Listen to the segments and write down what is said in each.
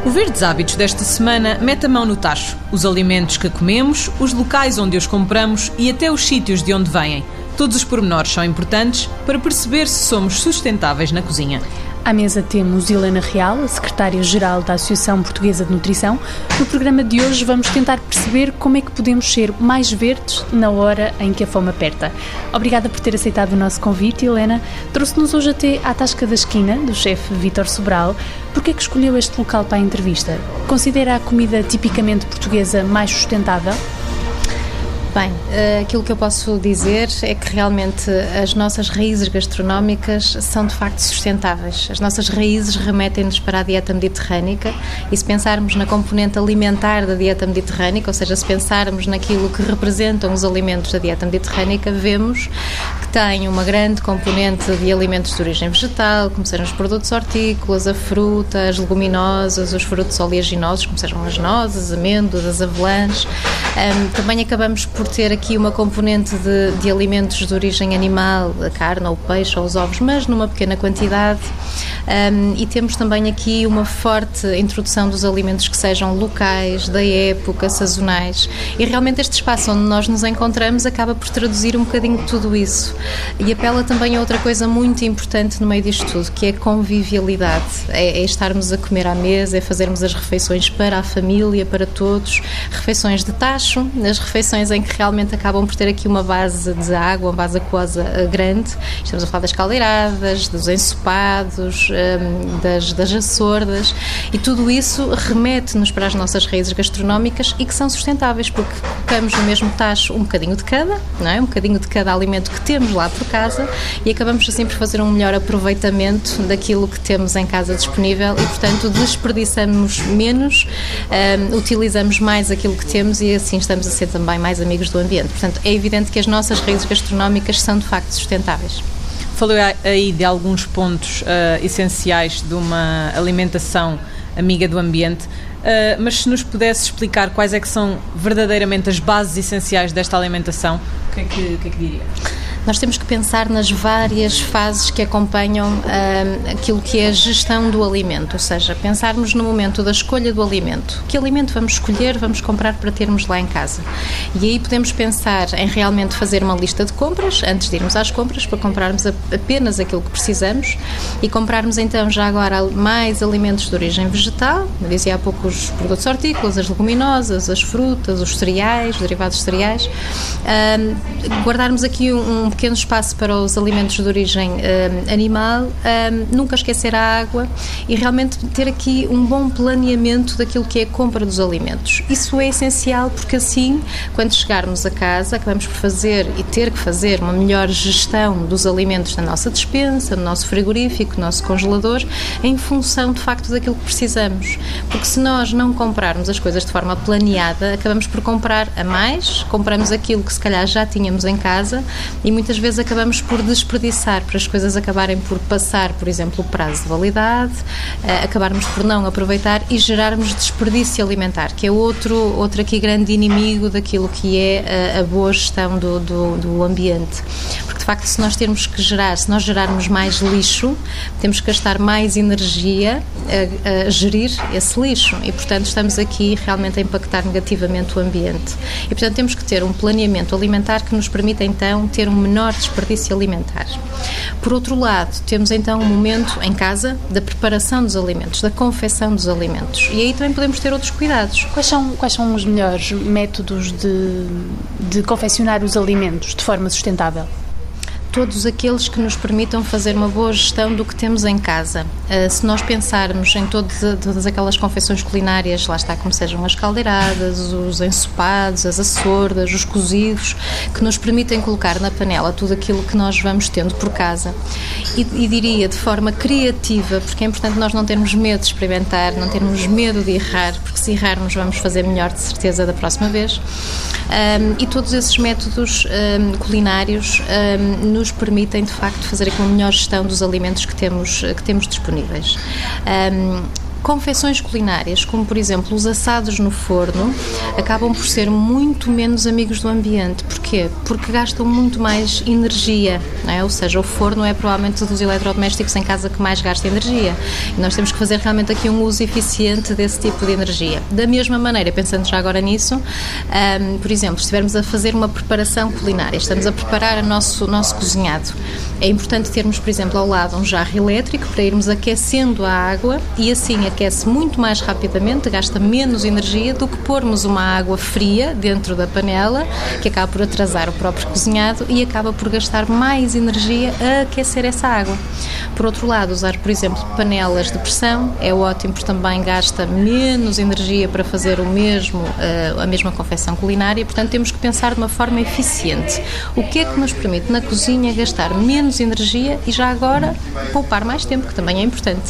O Verdes Hábitos desta semana mete a mão no tacho. Os alimentos que comemos, os locais onde os compramos e até os sítios de onde vêm. Todos os pormenores são importantes para perceber se somos sustentáveis na cozinha. À mesa temos Helena Real, a secretária-geral da Associação Portuguesa de Nutrição. No programa de hoje vamos tentar perceber como é que podemos ser mais verdes na hora em que a fome aperta. Obrigada por ter aceitado o nosso convite, Helena. Trouxe-nos hoje até à Tasca da Esquina, do chefe Vítor Sobral. Por que é que escolheu este local para a entrevista? Considera a comida tipicamente portuguesa mais sustentável? Bem, aquilo que eu posso dizer é que realmente as nossas raízes gastronómicas são de facto sustentáveis. As nossas raízes remetem-nos para a dieta mediterrânica e se pensarmos na componente alimentar da dieta mediterrânica, ou seja, se pensarmos naquilo que representam os alimentos da dieta mediterrânica, vemos que tem uma grande componente de alimentos de origem vegetal, como sejam os produtos hortícolas, a fruta, as leguminosas, os frutos oleaginosos, como sejam as nozes, as amêndoas, as avelãs. Também acabamos por ter aqui uma componente de alimentos de origem animal, a carne ou o peixe ou os ovos, mas numa pequena quantidade. E temos também aqui uma forte introdução dos alimentos que sejam locais, da época, sazonais. E realmente este espaço onde nós nos encontramos acaba por traduzir um bocadinho de tudo isso. E apela também a outra coisa muito importante no meio disto tudo, que é a convivialidade. É estarmos a comer à mesa, é fazermos as refeições para a família, para todos, refeições de tacho, as refeições em que realmente acabam por ter aqui uma base de água, uma base aquosa grande. Estamos a falar das caldeiradas, dos ensopados, das açordas, e tudo isso remete-nos para as nossas raízes gastronómicas e que são sustentáveis, porque colocamos no mesmo tacho um bocadinho de cada, não é? Um bocadinho de cada alimento que temos lá por casa e acabamos assim por fazer um melhor aproveitamento daquilo que temos em casa disponível e, portanto, desperdiçamos menos, utilizamos mais aquilo que temos e assim estamos a ser também mais amigos do ambiente. Portanto, é evidente que as nossas raízes gastronómicas são de facto sustentáveis. Falou aí de alguns pontos essenciais de uma alimentação amiga do ambiente, mas se nos pudesse explicar quais é que são verdadeiramente as bases essenciais desta alimentação, o que é que diria? Nós temos que pensar nas várias fases que acompanham aquilo que é a gestão do alimento, ou seja, pensarmos no momento da escolha do alimento. Que alimento vamos escolher, vamos comprar para termos lá em casa? E aí podemos pensar em realmente fazer uma lista de compras, antes de irmos às compras, para comprarmos apenas aquilo que precisamos e comprarmos então já agora mais alimentos de origem vegetal, eu dizia há pouco os produtos hortícolas, as leguminosas, as frutas, os cereais, os derivados de cereais, guardarmos aqui um pequeno espaço para os alimentos de origem animal, nunca esquecer a água e realmente ter aqui um bom planeamento daquilo que é a compra dos alimentos. Isso é essencial porque assim, quando chegarmos a casa, acabamos por fazer e ter que fazer uma melhor gestão dos alimentos na nossa despensa, no nosso frigorífico, no nosso congelador, em função de facto daquilo que precisamos. Porque se nós não comprarmos as coisas de forma planeada, acabamos por comprar a mais, compramos aquilo que se calhar já tínhamos em casa e muitas vezes acabamos por desperdiçar, para as coisas acabarem por passar, por exemplo, o prazo de validade, acabarmos por não aproveitar e gerarmos desperdício alimentar, que é outro aqui grande inimigo daquilo que é a boa gestão do ambiente. Porque, de facto, se nós gerarmos mais lixo, temos que gastar mais energia a gerir esse lixo e, portanto, estamos aqui realmente a impactar negativamente o ambiente. E, portanto, temos que ter um planeamento alimentar que nos permita, então, ter um menor desperdício alimentar. Por outro lado, temos então um momento em casa da preparação dos alimentos, da confecção dos alimentos. E aí também podemos ter outros cuidados. Quais são os melhores métodos de confeccionar os alimentos de forma sustentável? Todos aqueles que nos permitam fazer uma boa gestão do que temos em casa. Se nós pensarmos em todas aquelas confecções culinárias, lá está, como sejam as caldeiradas, os ensopados, as açordas, os cozidos, que nos permitem colocar na panela tudo aquilo que nós vamos tendo por casa. E diria de forma criativa, porque é importante nós não termos medo de experimentar, não termos medo de errar, porque se errarmos vamos fazer melhor de certeza da próxima vez. E todos esses métodos culinários nos permitem de facto fazer aqui uma melhor gestão dos alimentos que temos disponíveis. Confecções culinárias, como por exemplo os assados no forno, acabam por ser muito menos amigos do ambiente. Porquê? Porque gastam muito mais energia, não é? Ou seja, o forno é provavelmente dos eletrodomésticos em casa que mais gasta energia. E nós temos que fazer realmente aqui um uso eficiente desse tipo de energia. Da mesma maneira, pensando já agora nisso, por exemplo, se estivermos a fazer uma preparação culinária, estamos a preparar o nosso cozinhado, é importante termos, por exemplo, ao lado um jarro elétrico para irmos aquecendo a água e assim aquece muito mais rapidamente, gasta menos energia do que pormos uma água fria dentro da panela, que acaba por atrasar o próprio cozinhado e acaba por gastar mais energia a aquecer essa água. Por outro lado, usar, por exemplo, panelas de pressão é ótimo, porque também gasta menos energia para fazer a mesma confecção culinária, portanto temos que pensar de uma forma eficiente. O que é que nos permite na cozinha gastar menos energia e já agora poupar mais tempo, que também é importante.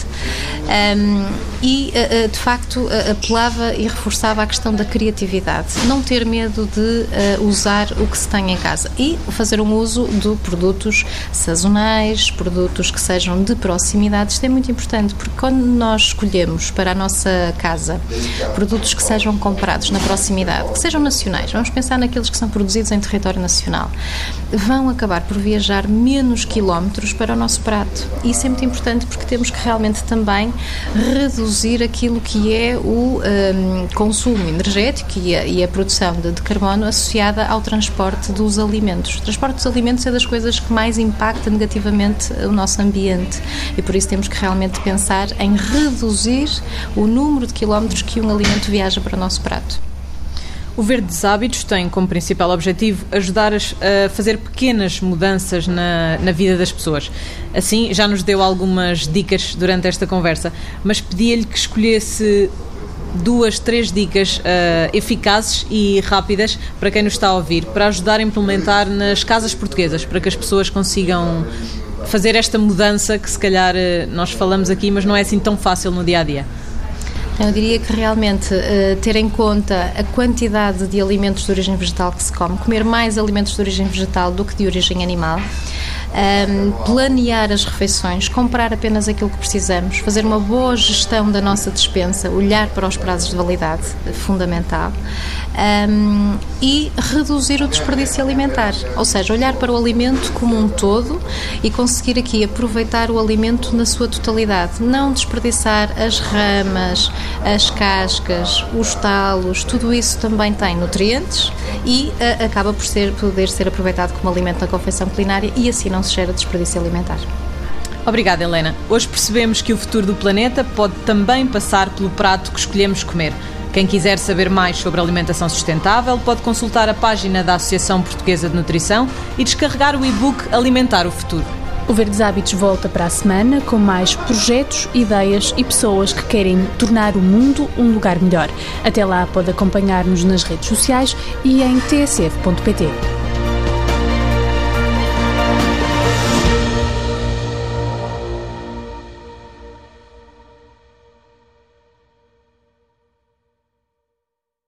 De facto, apelava e reforçava a questão da criatividade. Não ter medo de usar o que se tem em casa e fazer um uso de produtos sazonais, produtos que sejam de proximidade. Isto é muito importante, porque quando nós escolhemos para a nossa casa produtos que sejam comprados na proximidade, que sejam nacionais, vamos pensar naqueles que são produzidos em território nacional, vão acabar por viajar menos quilómetros para o nosso prato. E isso é muito importante porque temos que realmente também reduzir aquilo que é o consumo energético e a produção de carbono associada ao transporte dos alimentos. O transporte dos alimentos é das coisas que mais impacta negativamente o nosso ambiente e por isso temos que realmente pensar em reduzir o número de quilómetros que um alimento viaja para o nosso prato. O Verdes Hábitos tem como principal objetivo ajudar a fazer pequenas mudanças na vida das pessoas. Assim, já nos deu algumas dicas durante esta conversa, mas pedia-lhe que escolhesse 2, 3 dicas eficazes e rápidas para quem nos está a ouvir, para ajudar a implementar nas casas portuguesas, para que as pessoas consigam fazer esta mudança que se calhar nós falamos aqui, mas não é assim tão fácil no dia-a-dia. Eu diria que realmente ter em conta a quantidade de alimentos de origem vegetal que se come, comer mais alimentos de origem vegetal do que de origem animal, planear as refeições, comprar apenas aquilo que precisamos, fazer uma boa gestão da nossa despensa, olhar para os prazos de validade, fundamental, e reduzir o desperdício alimentar, ou seja, olhar para o alimento como um todo e conseguir aqui aproveitar o alimento na sua totalidade, não desperdiçar as ramas, as cascas, os talos, tudo isso também tem nutrientes e acaba por poder ser aproveitado como alimento na confecção culinária e assim não se gera desperdício alimentar. Obrigada, Helena. Hoje percebemos que o futuro do planeta pode também passar pelo prato que escolhemos comer. Quem quiser saber mais sobre alimentação sustentável pode consultar a página da Associação Portuguesa de Nutrição e descarregar o e-book Alimentar o Futuro. O Verdes Hábitos volta para a semana com mais projetos, ideias e pessoas que querem tornar o mundo um lugar melhor. Até lá pode acompanhar-nos nas redes sociais e em tsf.pt.